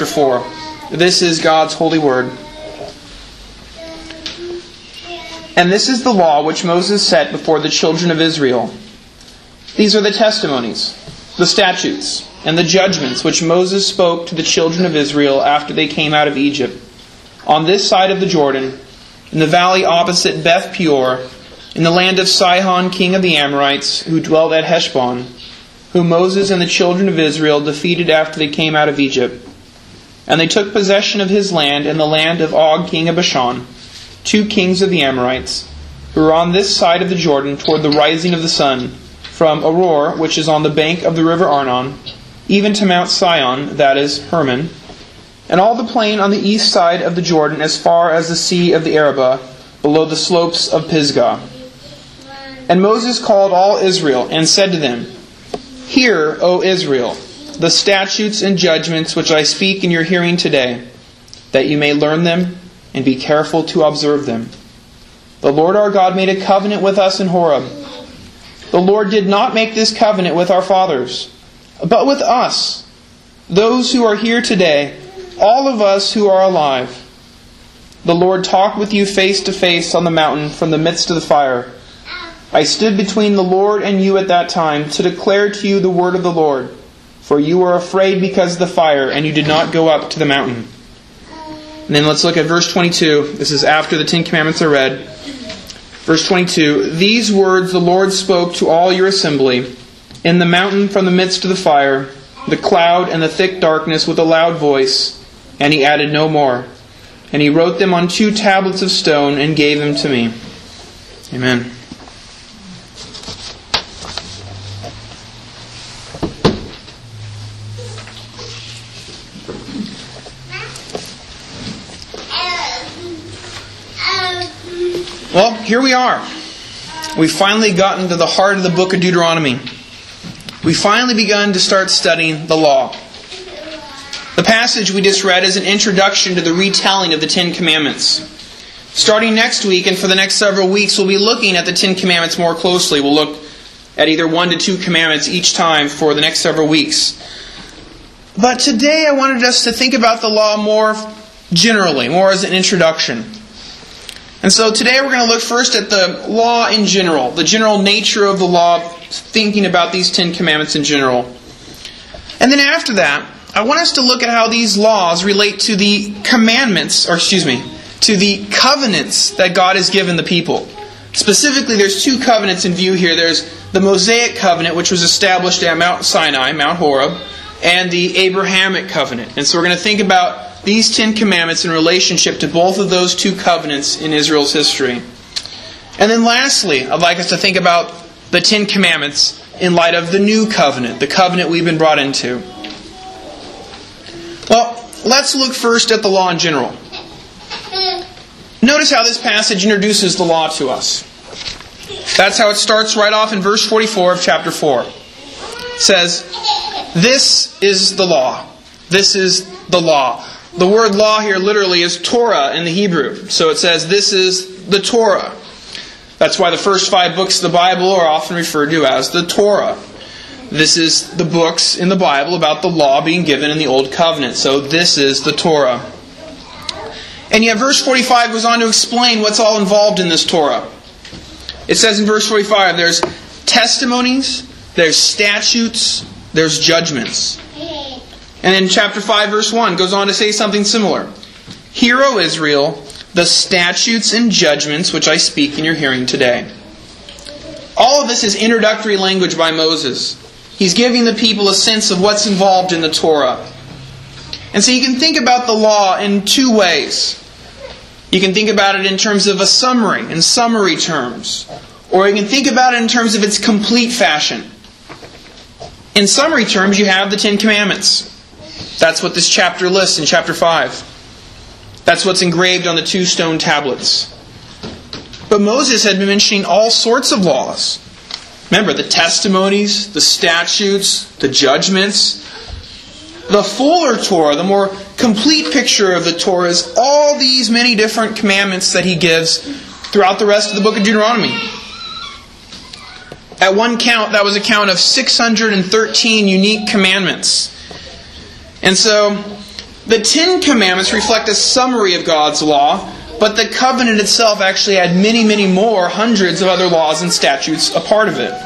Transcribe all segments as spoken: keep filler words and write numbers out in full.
chapter four. This is God's holy word. And this is the law which Moses set before the children of Israel. These are the testimonies, the statutes, and the judgments which Moses spoke to the children of Israel after they came out of Egypt, on this side of the Jordan, in the valley opposite Beth Peor, in the land of Sihon, king of the Amorites, who dwelt at Heshbon, whom Moses and the children of Israel defeated after they came out of Egypt. And they took possession of his land and the land of Og, king of Bashan, two kings of the Amorites, who were on this side of the Jordan toward the rising of the sun, from Aroer, which is on the bank of the river Arnon, even to Mount Sion, that is, Hermon, and all the plain on the east side of the Jordan as far as the sea of the Arabah, below the slopes of Pisgah. And Moses called all Israel, and said to them, Hear, O Israel, the statutes and judgments which I speak in your hearing today, that you may learn them, and be careful to observe them. The Lord our God made a covenant with us in Horeb. The Lord did not make this covenant with our fathers, but with us, those who are here today, all of us who are alive. The Lord talked with you face to face on the mountain from the midst of the fire. I stood between the Lord and you at that time to declare to you the word of the Lord, for you were afraid because of the fire, and you did not go up to the mountain. And then let's look at verse twenty-two. This is after the Ten Commandments are read. Verse twenty-two. These words the Lord spoke to all your assembly in the mountain from the midst of the fire, the cloud and the thick darkness with a loud voice. And he added no more. And he wrote them on two tablets of stone and gave them to me. Amen. Well, here we are. We've finally gotten to the heart of the book of Deuteronomy. We've finally begun to start studying the law. The passage we just read is an introduction to the retelling of the Ten Commandments. Starting next week and for the next several weeks, we'll be looking at the Ten Commandments more closely. We'll look at either one to two commandments each time for the next several weeks. But today I wanted us to think about the law more generally, more as an introduction. And so today we're going to look first at the law in general, the general nature of the law, thinking about these Ten Commandments in general. And then after that, I want us to look at how these laws relate to the commandments, or excuse me, to the covenants that God has given the people. Specifically, there's two covenants in view here. There's the Mosaic covenant, which was established at Mount Sinai, Mount Horeb, and the Abrahamic covenant. And so we're going to think about these Ten Commandments in relationship to both of those two covenants in Israel's history. And then lastly, I'd like us to think about the Ten Commandments in light of the new covenant, the covenant we've been brought into. Well, let's look first at the law in general. Notice how this passage introduces the law to us. That's how it starts right off in verse forty-four of chapter four. It says, This is the law. This is the law. The word law here literally is Torah in the Hebrew. So it says, this is the Torah. That's why the first five books of the Bible are often referred to as the Torah. This is the books in the Bible about the law being given in the Old Covenant. So this is the Torah. And yet verse forty-five goes on to explain what's all involved in this Torah. It says in verse forty-five, there's testimonies, there's statutes, there's judgments. And then chapter five, verse one goes on to say something similar. Hear, O Israel, the statutes and judgments which I speak in your hearing today. All of this is introductory language by Moses. He's giving the people a sense of what's involved in the Torah. And so you can think about the law in two ways. You can think about it in terms of a summary, in summary terms. Or you can think about it in terms of its complete fashion. In summary terms, you have the Ten Commandments. That's what this chapter lists in chapter five. That's what's engraved on the two stone tablets. But Moses had been mentioning all sorts of laws. Remember, the testimonies, the statutes, the judgments. The fuller Torah, the more complete picture of the Torah, is all these many different commandments that he gives throughout the rest of the book of Deuteronomy. At one count, that was a count of six hundred thirteen unique commandments. And so, The Ten Commandments reflect a summary of God's law, but the covenant itself actually had many, many more, hundreds of other laws and statutes a part of it.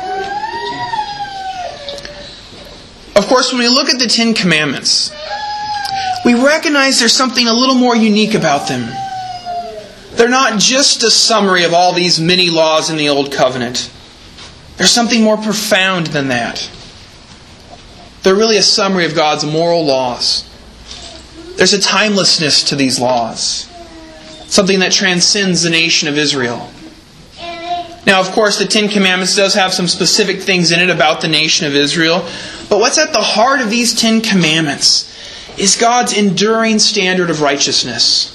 Of course, when we look at the Ten Commandments, we recognize there's something a little more unique about them. They're not just a summary of all these many laws in the Old Covenant. There's something more profound than that. They're really a summary of God's moral laws. There's a timelessness to these laws. Something that transcends the nation of Israel. Now, of course, the Ten Commandments does have some specific things in it about the nation of Israel. But what's at the heart of these Ten Commandments is God's enduring standard of righteousness.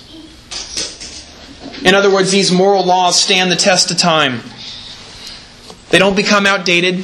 In other words, these moral laws stand the test of time. They don't become outdated.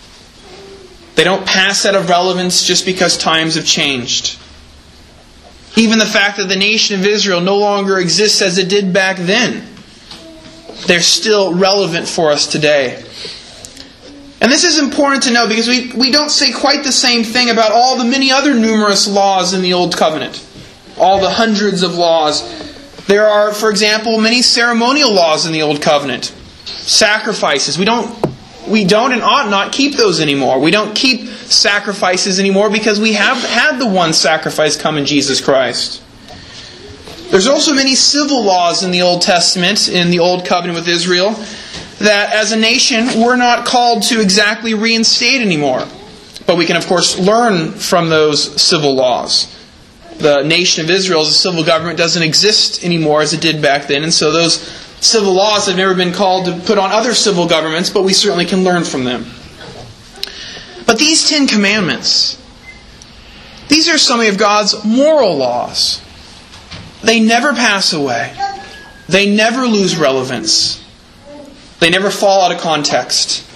They don't pass out of relevance just because times have changed. Even the fact that the nation of Israel no longer exists as it did back then, they're still relevant for us today. And this is important to know because we, we don't say quite the same thing about all the many other numerous laws in the Old Covenant. All the hundreds of laws. There are, for example, many ceremonial laws in the Old Covenant. Sacrifices. We don't, we don't and ought not keep those anymore. We don't keep sacrifices anymore because we have had the one sacrifice come in Jesus Christ. There's also many civil laws in the Old Testament, in the Old Covenant with Israel, that as a nation we're not called to exactly reinstate anymore. But we can, of course, learn from those civil laws. The nation of Israel as a civil government doesn't exist anymore as it did back then, and so those civil laws have never been called to put on other civil governments, but we certainly can learn from them. But these Ten Commandments, these are some of God's moral laws. They never pass away. They never lose relevance. They never fall out of context.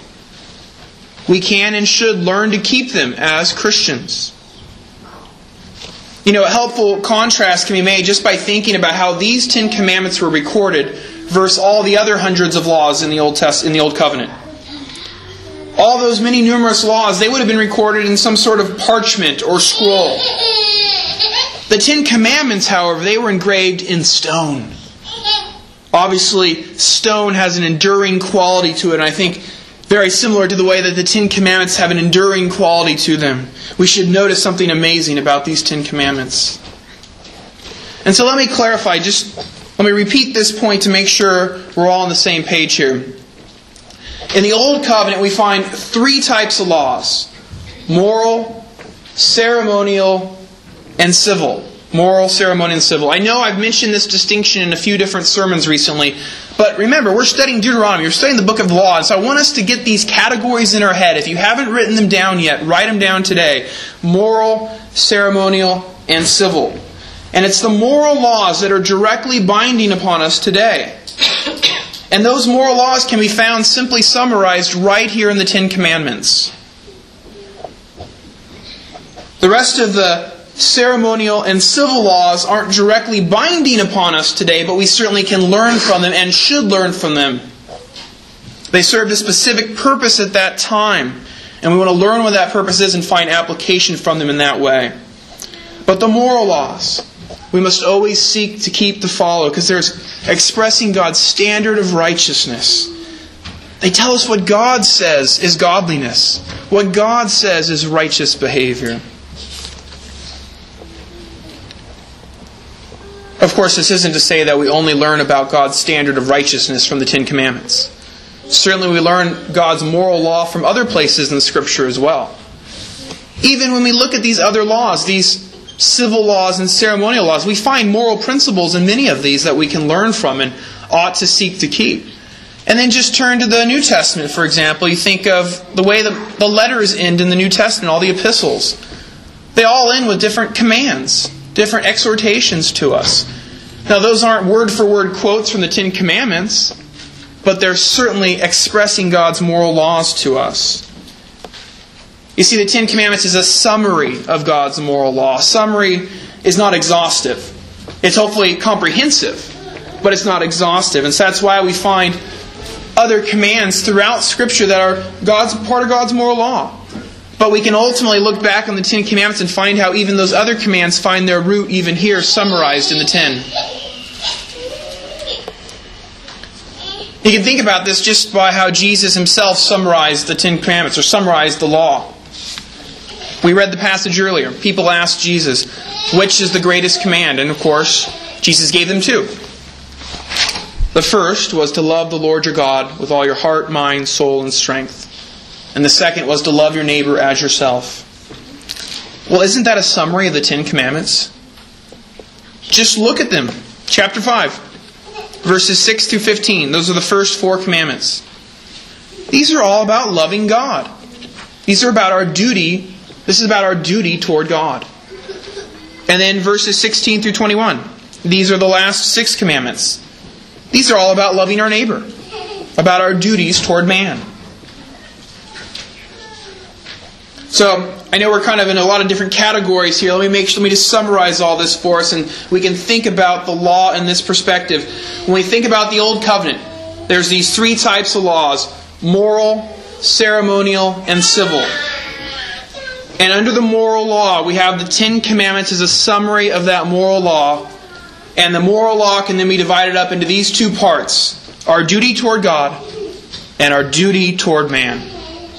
We can and should learn to keep them as Christians. You know, a helpful contrast can be made just by thinking about how these Ten Commandments were recorded versus all the other hundreds of laws in the Old Test- in the Old Covenant. All those many numerous laws, they would have been recorded in some sort of parchment or scroll. The Ten Commandments, however, they were engraved in stone. Obviously, stone has an enduring quality to it, and I think very similar to the way that the Ten Commandments have an enduring quality to them. We should notice something amazing about these Ten Commandments. And so let me clarify, just let me repeat this point to make sure we're all on the same page here. In the Old Covenant, we find three types of laws: moral, ceremonial, and civil. Moral, ceremonial, and civil. I know I've mentioned this distinction in a few different sermons recently, but remember, we're studying Deuteronomy. We're studying the book of the law, and so I want us to get these categories in our head. If you haven't written them down yet, write them down today. Moral, ceremonial, and civil. And it's the moral laws that are directly binding upon us today. And those moral laws can be found simply summarized right here in the Ten Commandments. The rest of the ceremonial and civil laws aren't directly binding upon us today, but we certainly can learn from them and should learn from them. They served a specific purpose at that time, and we want to learn what that purpose is and find application from them in that way. But the moral laws, we must always seek to keep to follow, because they're expressing God's standard of righteousness. They tell us what God says is godliness, what God says is righteous behavior. Of course, this isn't to say that we only learn about God's standard of righteousness from the Ten Commandments. Certainly we learn God's moral law from other places in the Scripture as well. Even when we look at these other laws, these civil laws and ceremonial laws, we find moral principles in many of these that we can learn from and ought to seek to keep. And then just turn to the New Testament, for example. You think of the way the, the letters end in the New Testament, all the epistles. They all end with different commands, different exhortations to us. Now, those aren't word-for-word quotes from the Ten Commandments, but they're certainly expressing God's moral laws to us. You see, the Ten Commandments is a summary of God's moral law. Summary is not exhaustive. It's hopefully comprehensive, but it's not exhaustive. And so that's why we find other commands throughout Scripture that are God's part of God's moral law. But we can ultimately look back on the Ten Commandments and find how even those other commands find their root even here summarized in the Ten. You can think about this just by how Jesus himself summarized the Ten Commandments, or summarized the law. We read the passage earlier. People asked Jesus, which is the greatest command? And of course, Jesus gave them two. The first was to love the Lord your God with all your heart, mind, soul, and strength. And the second was to love your neighbor as yourself. Well, isn't that a summary of the Ten Commandments? Just look at them. Chapter five, verses six through fifteen. Those are the first four commandments. These are all about loving God. These are about our duty. This is about our duty toward God. And then verses sixteen through twenty-one. These are the last six commandments. These are all about loving our neighbor. About our duties toward man. So, I know we're kind of in a lot of different categories here. Let me make sure, let me just summarize all this for us, and we can think about the law in this perspective. When we think about the Old Covenant, there's these three types of laws: moral, ceremonial, and civil. And under the moral law, we have the Ten Commandments as a summary of that moral law. And the moral law can then be divided up into these two parts: our duty toward God and our duty toward man.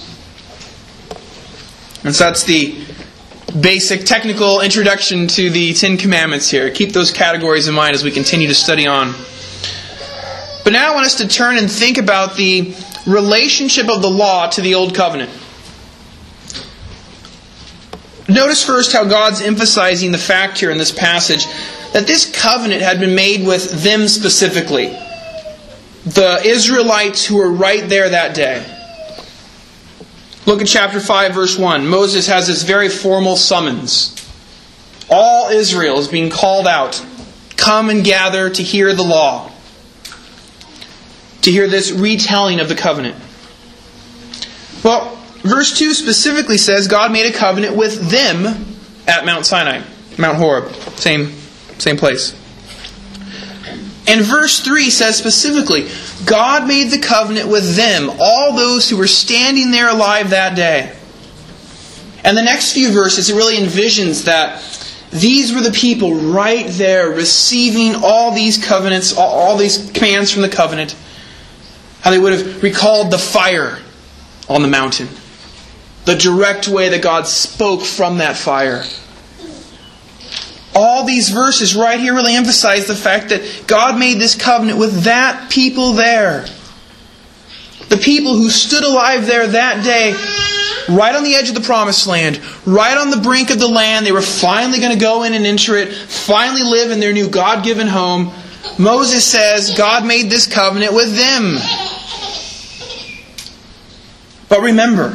And so that's the basic technical introduction to the Ten Commandments here. Keep those categories in mind as we continue to study on. But now I want us to turn and think about the relationship of the law to the Old Covenant. Notice first how God's emphasizing the fact here in this passage that this covenant had been made with them specifically. The Israelites who were right there that day. Look at chapter five, verse one. Moses has this very formal summons. All Israel is being called out. Come and gather to hear the law. To hear this retelling of the covenant. Well, verse two specifically says God made a covenant with them at Mount Sinai. Mount Horeb. Same, same place. And verse three says specifically, God made the covenant with them, all those who were standing there alive that day. And the next few verses, it really envisions that these were the people right there receiving all these covenants, all, all these commands from the covenant. How they would have recalled the fire on the mountain. The direct way that God spoke from that fire. All these verses right here really emphasize the fact that God made this covenant with that people there. The people who stood alive there that day, right on the edge of the promised land, right on the brink of the land. They were finally going to go in and enter it, finally live in their new God-given home. Moses says God made this covenant with them. But remember,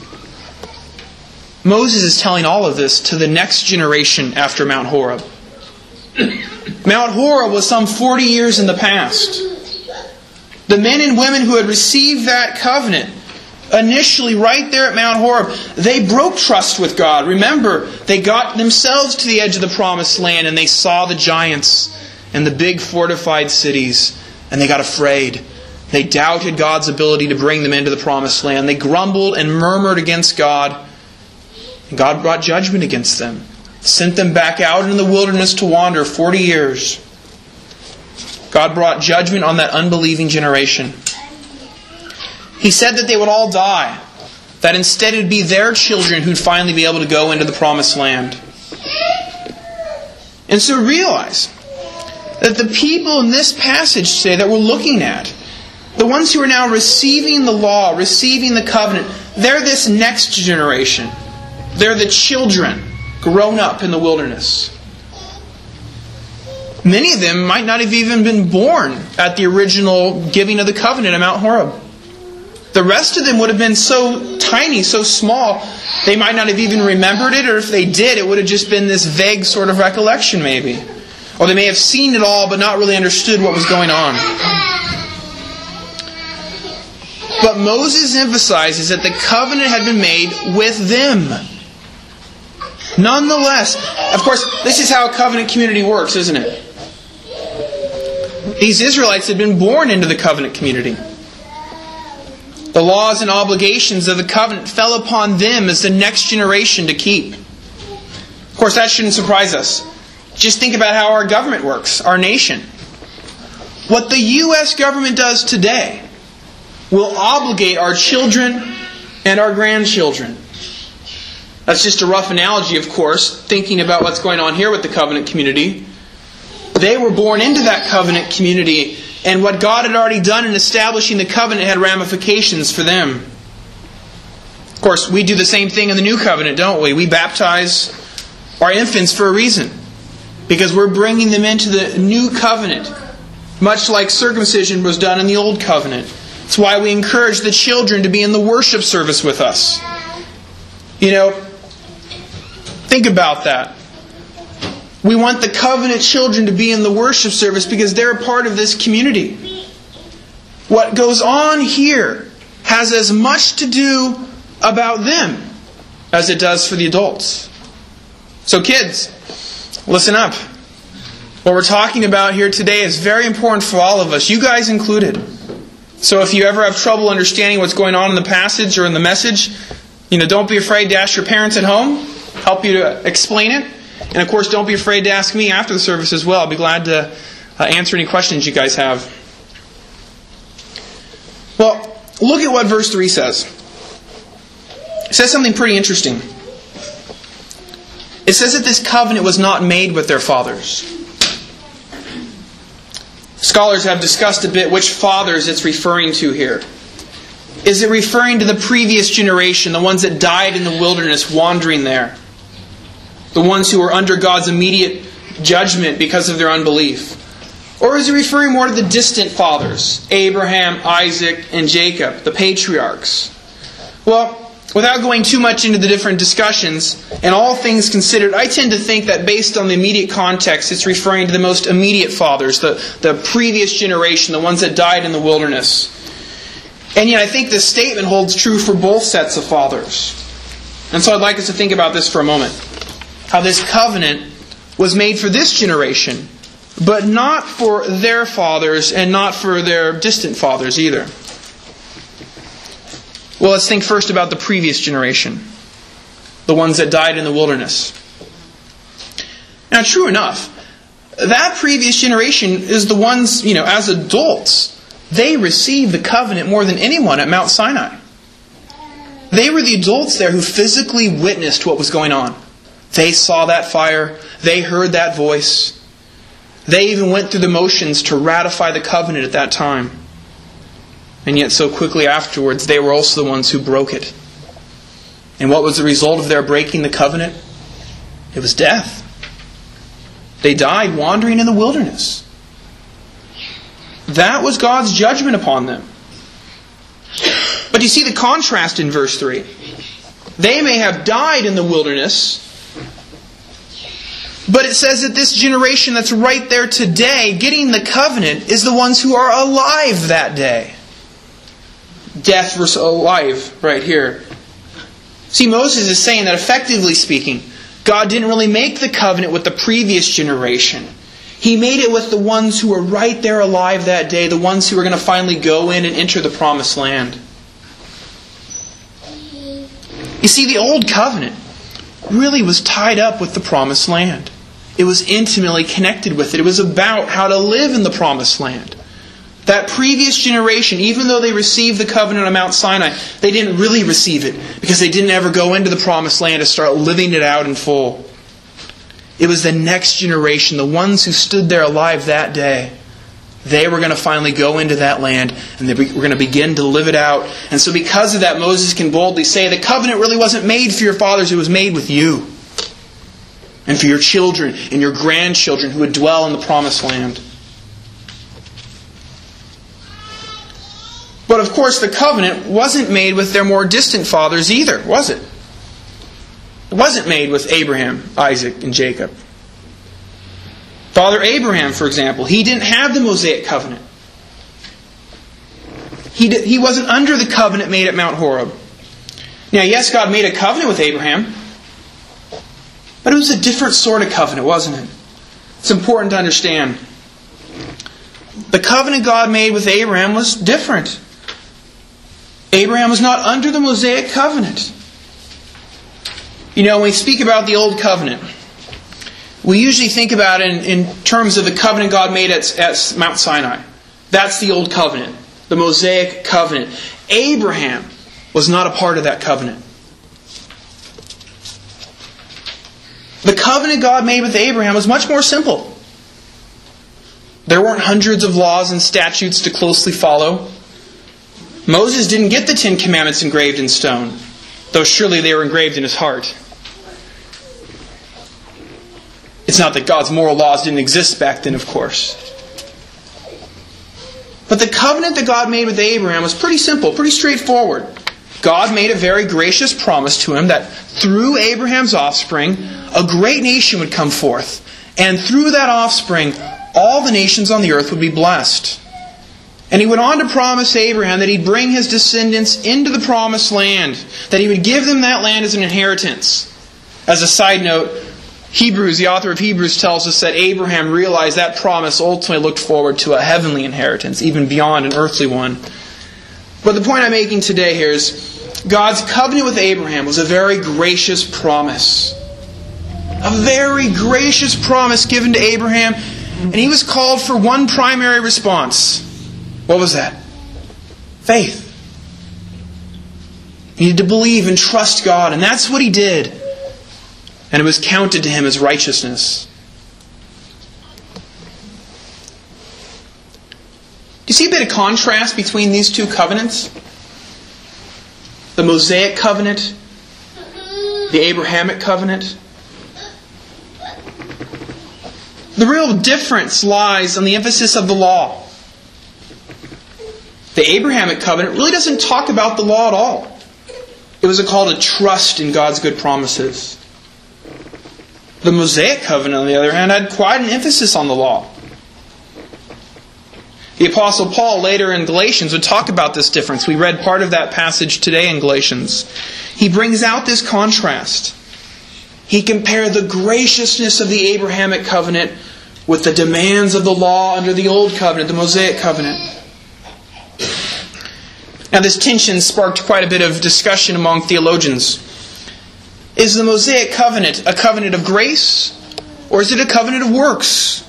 Moses is telling all of this to the next generation after Mount Horeb. Mount Horeb was some forty years in the past. The men and women who had received that covenant, initially right there at Mount Horeb, they broke trust with God. Remember, they got themselves to the edge of the promised land and they saw the giants and the big fortified cities, and they got afraid. They doubted God's ability to bring them into the promised land. They grumbled and murmured against God. God brought judgment against them. Sent them back out into the wilderness to wander forty years. God brought judgment on that unbelieving generation. He said that they would all die. That instead it would be their children who'd finally be able to go into the promised land. And so realize that the people in this passage today that we're looking at, the ones who are now receiving the law, receiving the covenant, they're this next generation. They're the children grown up in the wilderness. Many of them might not have even been born at the original giving of the covenant at Mount Horeb. The rest of them would have been so tiny, so small, they might not have even remembered it, or if they did, it would have just been this vague sort of recollection maybe. Or they may have seen it all but not really understood what was going on. But Moses emphasizes that the covenant had been made with them. Nonetheless, of course, this is how a covenant community works, isn't it? These Israelites had been born into the covenant community. The laws and obligations of the covenant fell upon them as the next generation to keep. Of course, that shouldn't surprise us. Just think about how our government works, our nation. What the U S government does today will obligate our children and our grandchildren. That's just a rough analogy, of course, thinking about what's going on here with the covenant community. They were born into that covenant community, and what God had already done in establishing the covenant had ramifications for them. Of course, we do the same thing in the new covenant, don't we? We baptize our infants for a reason, because we're bringing them into the new covenant, much like circumcision was done in the old covenant. That's why we encourage the children to be in the worship service with us. You know, think about that. We want the covenant children to be in the worship service because they're a part of this community. What goes on here has as much to do about them as it does for the adults. So kids, listen up. What we're talking about here today is very important for all of us, you guys included. So if you ever have trouble understanding what's going on in the passage or in the message, you know, don't be afraid to ask your parents at home, help you to explain it. And of course, don't be afraid to ask me after the service as well. I'll be glad to uh, answer any questions you guys have. Well, look at what verse three says. It says something pretty interesting. It says that this covenant was not made with their fathers. Scholars have discussed a bit which fathers it's referring to here. Is it referring to the previous generation, the ones that died in the wilderness wandering there? The ones who were under God's immediate judgment because of their unbelief? Or is it referring more to the distant fathers, Abraham, Isaac, and Jacob, the patriarchs? Well, without going too much into the different discussions, and all things considered, I tend to think that based on the immediate context, it's referring to the most immediate fathers, the, the previous generation, the ones that died in the wilderness. And yet I think this statement holds true for both sets of fathers. And so I'd like us to think about this for a moment. How this covenant was made for this generation, but not for their fathers and not for their distant fathers either. Well, let's think first about the previous generation, the ones that died in the wilderness. Now, true enough, that previous generation is the ones, you know, as adults, they received the covenant more than anyone at Mount Sinai. They were the adults there who physically witnessed what was going on. They saw that fire. They heard that voice. They even went through the motions to ratify the covenant at that time. And yet so quickly afterwards, they were also the ones who broke it. And what was the result of their breaking the covenant? It was death. They died wandering in the wilderness. That was God's judgment upon them. But you see the contrast in verse three. They may have died in the wilderness, but it says that this generation that's right there today, getting the covenant, is the ones who are alive that day. Death versus alive right here. See, Moses is saying that effectively speaking, God didn't really make the covenant with the previous generation. He made it with the ones who were right there alive that day, the ones who were going to finally go in and enter the promised land. You see, the old covenant really was tied up with the promised land. It was intimately connected with it. It was about how to live in the promised land. That previous generation, even though they received the covenant on Mount Sinai, they didn't really receive it because they didn't ever go into the promised land to start living it out in full. It was the next generation, the ones who stood there alive that day. They were going to finally go into that land and they were going to begin to live it out. And so because of that, Moses can boldly say, the covenant really wasn't made for your fathers, it was made with you. And for your children and your grandchildren who would dwell in the promised land. But of course, the covenant wasn't made with their more distant fathers either, was it? It wasn't made with Abraham, Isaac, and Jacob. Father Abraham, for example, he didn't have the Mosaic covenant. He, did, he wasn't under the covenant made at Mount Horeb. Now, yes, God made a covenant with Abraham, but it was a different sort of covenant, wasn't it? It's important to understand. The covenant God made with Abraham was different. Abraham was not under the Mosaic covenant. You know, when we speak about the Old Covenant, we usually think about it in, in terms of the covenant God made at, at Mount Sinai. That's the Old Covenant, the Mosaic covenant. Abraham was not a part of that covenant. The covenant God made with Abraham was much more simple. There weren't hundreds of laws and statutes to closely follow. Moses didn't get the Ten Commandments engraved in stone, though surely they were engraved in his heart. It's not that God's moral laws didn't exist back then, of course. But the covenant that God made with Abraham was pretty simple, pretty straightforward. God made a very gracious promise to him that through Abraham's offspring, a great nation would come forth. And through that offspring, all the nations on the earth would be blessed. And he went on to promise Abraham that he'd bring his descendants into the promised land, that he would give them that land as an inheritance. As a side note, Hebrews, the author of Hebrews tells us that Abraham realized that promise ultimately looked forward to a heavenly inheritance, even beyond an earthly one. But the point I'm making today here is God's covenant with Abraham was a very gracious promise. A very gracious promise given to Abraham, and he was called for one primary response. What was that? Faith. He needed to believe and trust God, and that's what he did. And it was counted to him as righteousness. Do you see a bit of contrast between these two covenants? The Mosaic covenant, the Abrahamic covenant. The real difference lies on the emphasis of the law. The Abrahamic covenant really doesn't talk about the law at all. It was a call to trust in God's good promises. The Mosaic covenant, on the other hand, had quite an emphasis on the law. The Apostle Paul later in Galatians would talk about this difference. We read part of that passage today in Galatians. He brings out this contrast. He compared the graciousness of the Abrahamic covenant with the demands of the law under the Old Covenant, the Mosaic covenant. Now this tension sparked quite a bit of discussion among theologians. Is the Mosaic covenant a covenant of grace, or is it a covenant of works?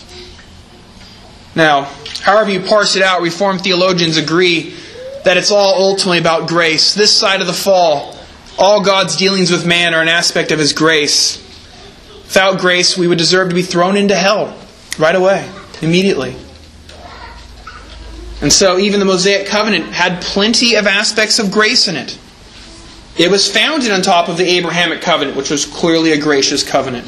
Now, however you parse it out, Reformed theologians agree that it's all ultimately about grace. This side of the fall, all God's dealings with man are an aspect of His grace. Without grace, we would deserve to be thrown into hell right away, immediately. And so even the Mosaic covenant had plenty of aspects of grace in it. It was founded on top of the Abrahamic covenant, which was clearly a gracious covenant.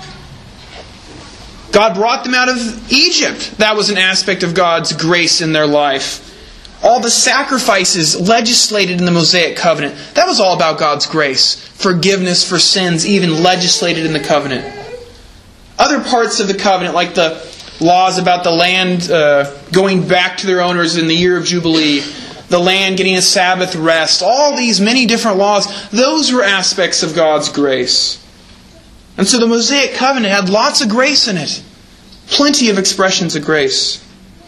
God brought them out of Egypt. That was an aspect of God's grace in their life. All the sacrifices legislated in the Mosaic covenant, that was all about God's grace. Forgiveness for sins, even legislated in the covenant. Other parts of the covenant, like the laws about the land uh, going back to their owners in the year of Jubilee, the land getting a Sabbath rest, all these many different laws, those were aspects of God's grace. And so the Mosaic covenant had lots of grace in it. Plenty of expressions of grace.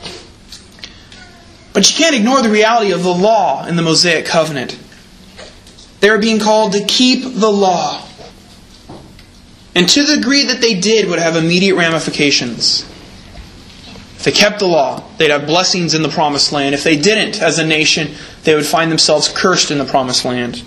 But you can't ignore the reality of the law in the Mosaic covenant. They were being called to keep the law. And to the degree that they did would have immediate ramifications. If they kept the law, they'd have blessings in the promised land. If they didn't, as a nation, they would find themselves cursed in the promised land.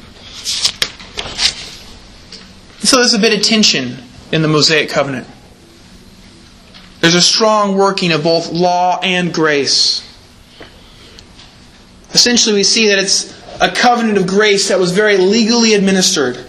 So there's a bit of tension in the Mosaic covenant. There's a strong working of both law and grace. Essentially, we see that it's a covenant of grace that was very legally administered.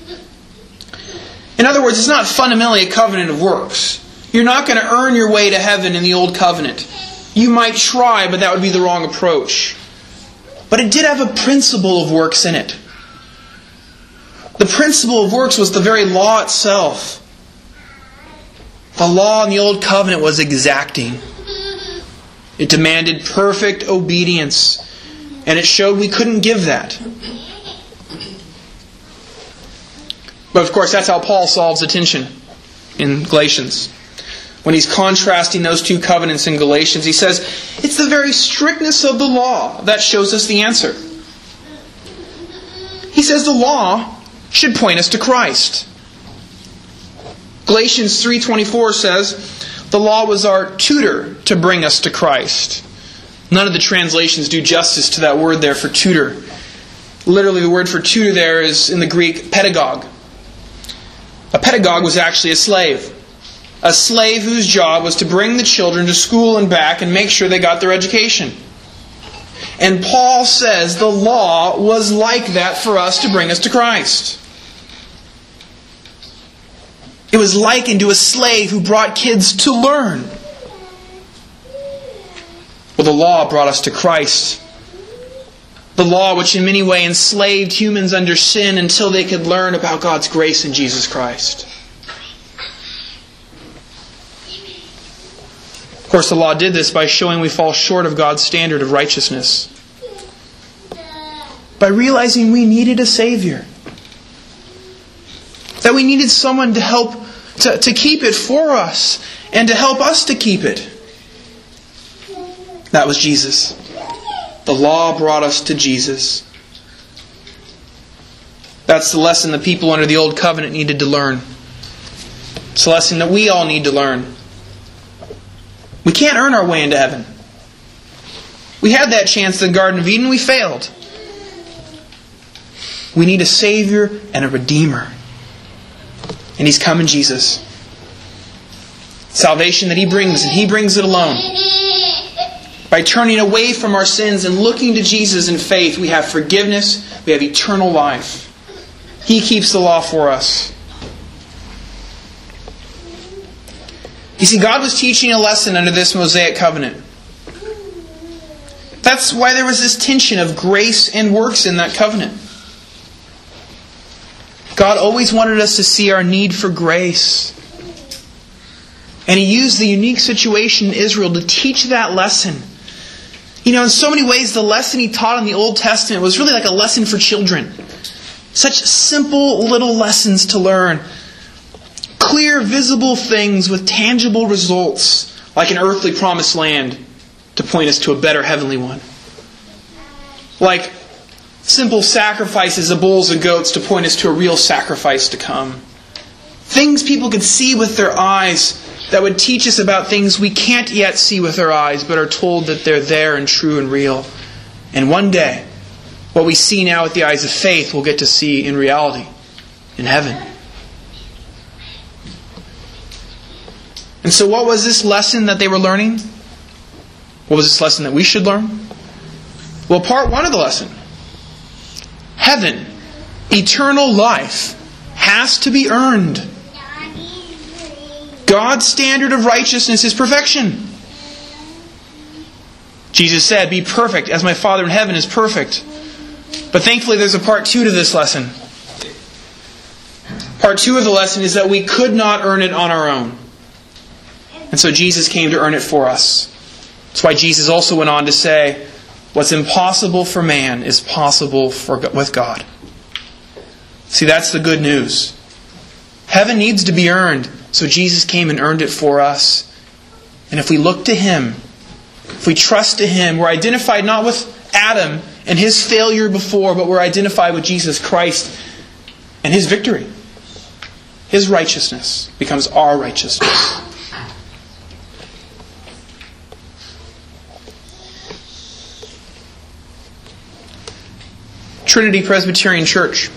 In other words, it's not fundamentally a covenant of works. You're not going to earn your way to heaven in the Old Covenant. You might try, but that would be the wrong approach. But it did have a principle of works in it. The principle of works was the very law itself. The law in the Old Covenant was exacting. It demanded perfect obedience. And it showed we couldn't give that. But of course, that's how Paul solves the tension in Galatians. When he's contrasting those two covenants in Galatians, he says, it's the very strictness of the law that shows us the answer. He says the law should point us to Christ. Galatians three twenty-four says, the law was our tutor to bring us to Christ. None of the translations do justice to that word there for tutor. Literally, the word for tutor there is in the Greek pedagogue. A pedagogue was actually a slave. A slave whose job was to bring the children to school and back and make sure they got their education. And Paul says the law was like that for us to bring us to Christ. It was likened to a slave who brought kids to learn. Well, the law brought us to Christ. The law which in many ways enslaved humans under sin until they could learn about God's grace in Jesus Christ. Of course, the law did this by showing we fall short of God's standard of righteousness. By realizing we needed a Savior. That we needed someone to help to, to keep it for us and to help us to keep it. That was Jesus. The law brought us to Jesus. That's the lesson the people under the Old Covenant needed to learn. It's a lesson that we all need to learn. We can't earn our way into heaven. We had that chance in the Garden of Eden. We failed. We need a Savior and a Redeemer. And He's come in Jesus. Salvation that He brings, and He brings it alone. By turning away from our sins and looking to Jesus in faith, we have forgiveness, we have eternal life. He keeps the law for us. You see, God was teaching a lesson under this Mosaic covenant. That's why there was this tension of grace and works in that covenant. God always wanted us to see our need for grace. And He used the unique situation in Israel to teach that lesson. You know, in so many ways, the lesson He taught in the Old Testament was really like a lesson for children. Such simple little lessons to learn. Clear, visible things with tangible results, like an earthly promised land to point us to a better heavenly one. Like simple sacrifices of bulls and goats to point us to a real sacrifice to come. Things people could see with their eyes that would teach us about things we can't yet see with our eyes, but are told that they're there and true and real. And one day, what we see now with the eyes of faith, we'll get to see in reality, in heaven. And so what was this lesson that they were learning? What was this lesson that we should learn? Well, part one of the lesson. Heaven, eternal life, has to be earned. God's standard of righteousness is perfection. Jesus said, "Be perfect as my Father in heaven is perfect." But thankfully there's a part two to this lesson. Part two of the lesson is that we could not earn it on our own. And so Jesus came to earn it for us. That's why Jesus also went on to say, what's impossible for man is possible for, with God. See, that's the good news. Heaven needs to be earned, so Jesus came and earned it for us. And if we look to Him, if we trust to Him, we're identified not with Adam and his failure before, but we're identified with Jesus Christ and His victory. His righteousness becomes our righteousness. Trinity Presbyterian Church.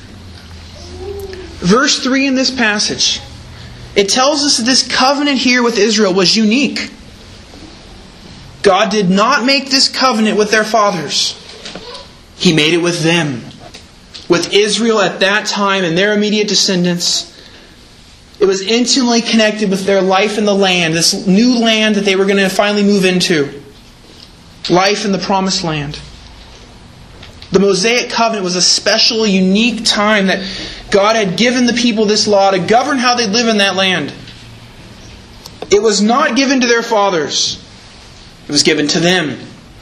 Verse three in this passage, it tells us that this covenant here with Israel was unique. God did not make this covenant with their fathers. He made it with them. With Israel at that time and their immediate descendants. It was intimately connected with their life in the land, this new land that they were going to finally move into. Life in the promised land. The Mosaic covenant was a special, unique time that God had given the people this law to govern how they live in that land. It was not given to their fathers. It was given to them.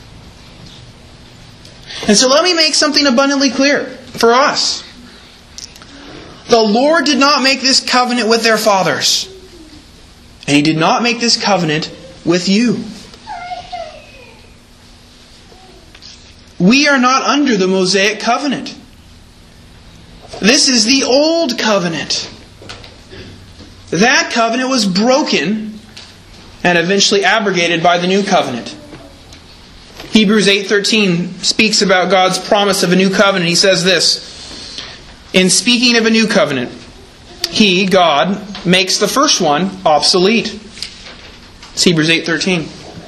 And so let me make something abundantly clear for us. The Lord did not make this covenant with their fathers. And He did not make this covenant with you. We are not under the Mosaic covenant. This is the old covenant. That covenant was broken and eventually abrogated by the new covenant. Hebrews eight thirteen speaks about God's promise of a new covenant. He says this, in speaking of a new covenant, He, God, makes the first one obsolete. It's Hebrews eight thirteen.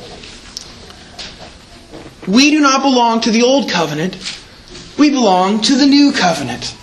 We do not belong to the old covenant. We belong to the new covenant.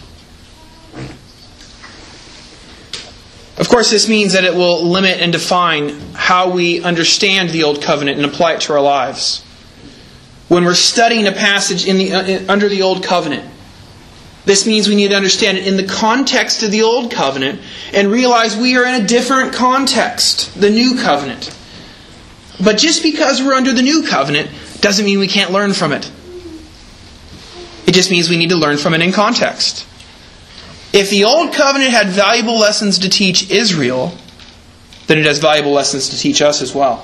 Of course, this means that it will limit and define how we understand the old covenant and apply it to our lives. When we're studying a passage in the, uh, under the old covenant, this means we need to understand it in the context of the old covenant and realize we are in a different context, the new covenant. But just because we're under the new covenant doesn't mean we can't learn from it. It just means we need to learn from it in context. If the old covenant had valuable lessons to teach Israel, then it has valuable lessons to teach us as well.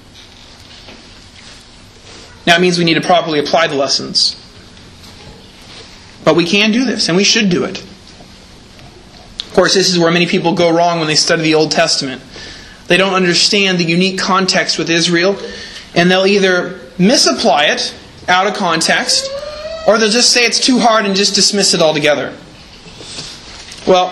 Now it means we need to properly apply the lessons. But we can do this, and we should do it. Of course, this is where many people go wrong when they study the Old Testament. They don't understand the unique context with Israel, and they'll either misapply it out of context, or they'll just say it's too hard and just dismiss it altogether. Well,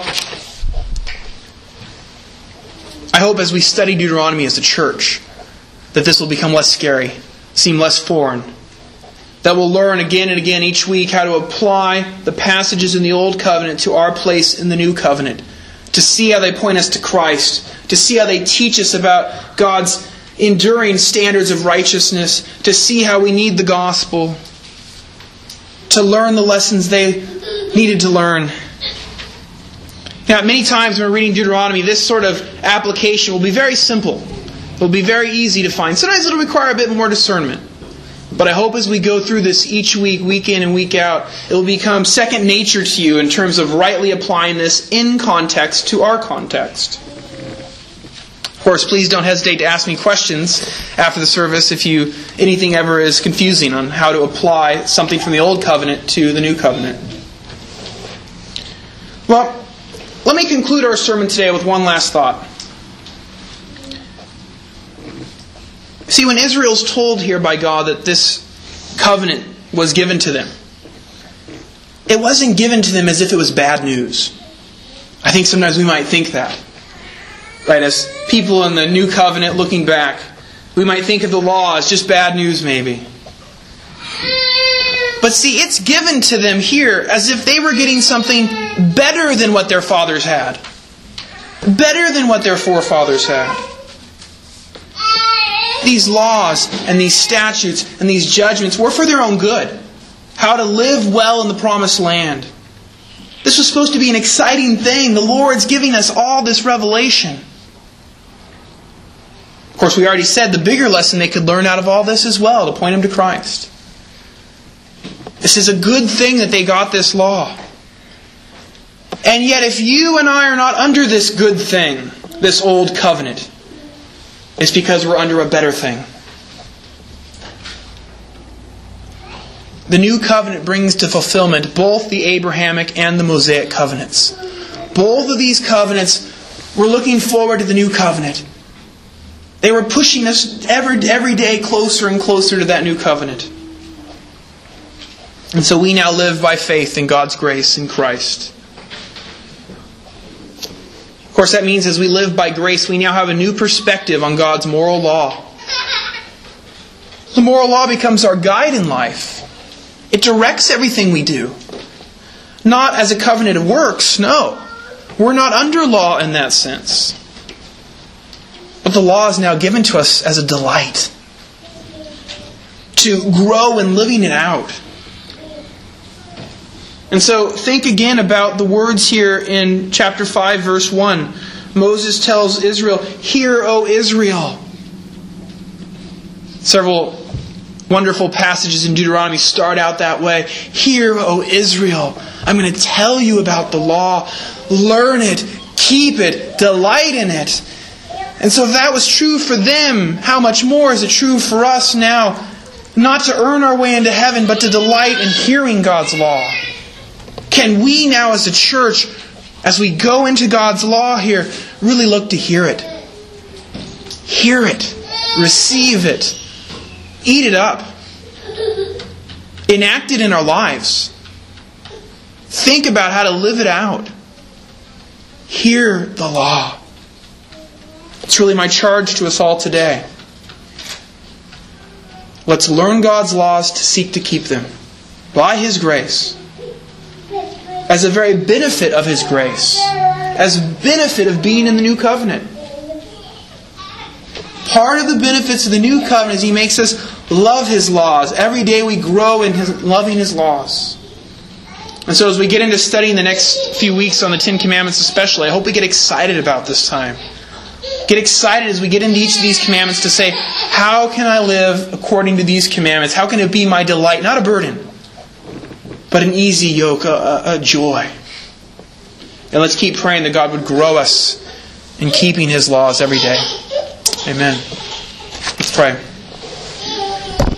I hope as we study Deuteronomy as a church, that this will become less scary, seem less foreign. That we'll learn again and again each week how to apply the passages in the Old Covenant to our place in the New Covenant. To see how they point us to Christ. To see how they teach us about God's enduring standards of righteousness. To see how we need the gospel. To learn the lessons they needed to learn. Now, many times when we're reading Deuteronomy, this sort of application will be very simple. It will be very easy to find. Sometimes it will require a bit more discernment. But I hope as we go through this each week, week in and week out, it will become second nature to you in terms of rightly applying this in context to our context. Of course, please don't hesitate to ask me questions after the service if you anything ever is confusing on how to apply something from the Old Covenant to the New Covenant. Well, let me conclude our sermon today with one last thought. See, when Israel's told here by God that this covenant was given to them, it wasn't given to them as if it was bad news. I think sometimes we might think that. Right, as people in the new covenant looking back, we might think of the law as just bad news maybe. But see, it's given to them here as if they were getting something better than what their fathers had. Better than what their forefathers had. These laws and these statutes and these judgments were for their own good. How to live well in the promised land. This was supposed to be an exciting thing. The Lord's giving us all this revelation. Of course, we already said the bigger lesson they could learn out of all this as well, to point them to Christ. This is a good thing that they got this law. And yet if you and I are not under this good thing, this old covenant, it's because we're under a better thing. The new covenant brings to fulfillment both the Abrahamic and the Mosaic covenants. Both of these covenants were looking forward to the new covenant. They were pushing us every, every day closer and closer to that new covenant. And so we now live by faith in God's grace in Christ. Of course, that means as we live by grace, we now have a new perspective on God's moral law. The moral law becomes our guide in life. It directs everything we do. Not as a covenant of works, no. We're not under law in that sense. But the law is now given to us as a delight. To grow in living it out. And so think again about the words here in chapter five, verse one. Moses tells Israel, "Hear, O Israel." Several wonderful passages in Deuteronomy start out that way. "Hear, O Israel. I'm going to tell you about the law. Learn it. Keep it. Delight in it." And so if that was true for them, how much more is it true for us now? Not to earn our way into heaven, but to delight in hearing God's law. Can we now as a church, as we go into God's law here, really look to hear it? Hear it. Receive it. Eat it up. Enact it in our lives. Think about how to live it out. Hear the law. It's really my charge to us all today. Let's learn God's laws to seek to keep them by His grace, as a very benefit of His grace, as a benefit of being in the new covenant. Part of the benefits of the new covenant is He makes us love His laws. Every day we grow in His loving His laws. And so as we get into studying the next few weeks on the Ten Commandments especially, I hope we get excited about this time. Get excited as we get into each of these commandments to say, how can I live according to these commandments? How can it be my delight? Not a burden, but an easy yoke, a, a, a joy. And let's keep praying that God would grow us in keeping His laws every day. Amen. Let's pray.